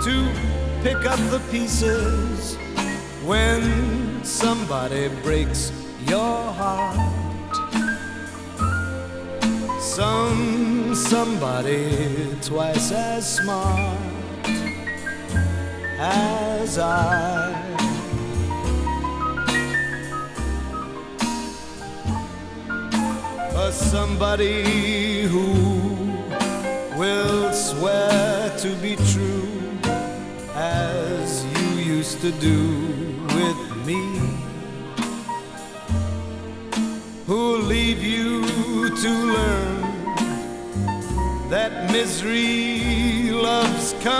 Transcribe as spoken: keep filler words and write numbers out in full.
to pick up the pieces when somebody breaks your heart. Some somebody twice as smart as I. A somebody who will swear to be true as you used to do with me, who'll leave you to learn that misery loves